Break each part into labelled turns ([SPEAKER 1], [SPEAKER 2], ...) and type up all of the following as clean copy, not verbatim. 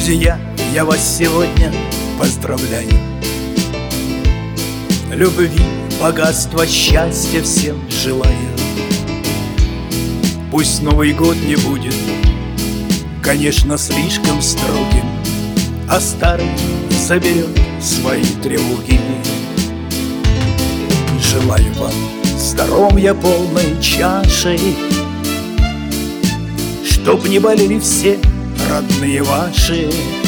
[SPEAKER 1] Друзья, я вас сегодня поздравляю. Любви, богатства, счастья всем желаю. Пусть Новый год не будет, конечно, слишком строгим, а старый соберет свои тревоги. Желаю вам здоровья полной чашей, чтоб не болели все родные ваши.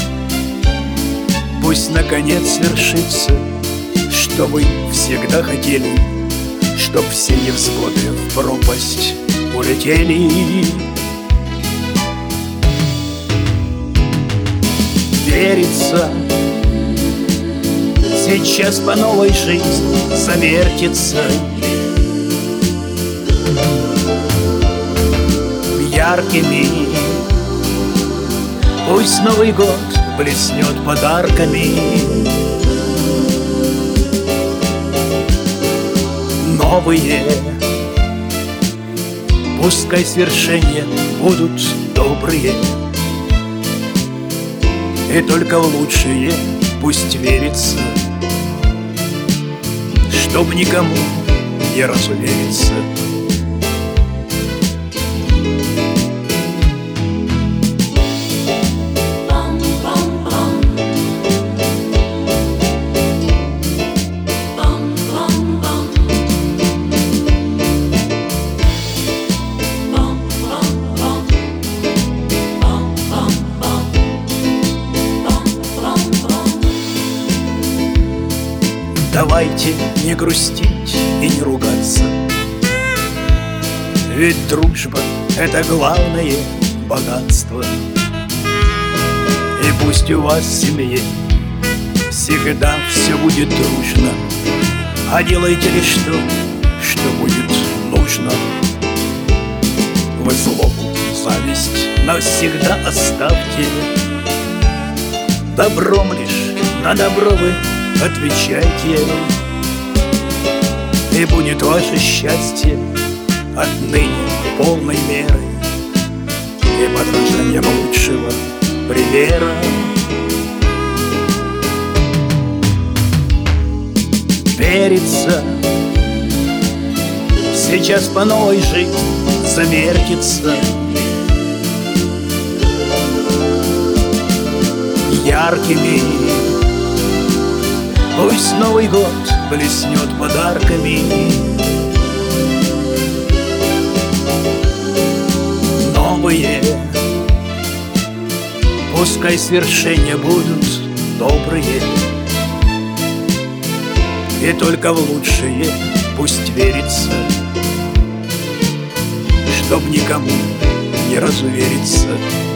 [SPEAKER 1] Пусть наконец свершится, что вы всегда хотели, чтоб все невзгоды в пропасть улетели. Верится, сейчас по новой жизнь завертится. Яркими пусть Новый год блеснет подарками. Новые пускай свершения будут добрые, и только в лучшие пусть верится, чтоб никому не разувериться. Давайте не грустить и не ругаться, ведь дружба — это главное богатство. И пусть у вас в семье всегда все будет дружно, а делайте лишь то, что будет нужно. Вы злобу, зависть навсегда оставьте, добром лишь на добро вы отвечайте, и будет ваше счастье отныне полной мерой и подражанием лучшего примера. Верится, сейчас по новой жизнь завертится. Яркими пусть Новый год блеснет подарками. Новые пускай свершения будут добрые, и только в лучшие пусть верится, чтоб никому не разувериться.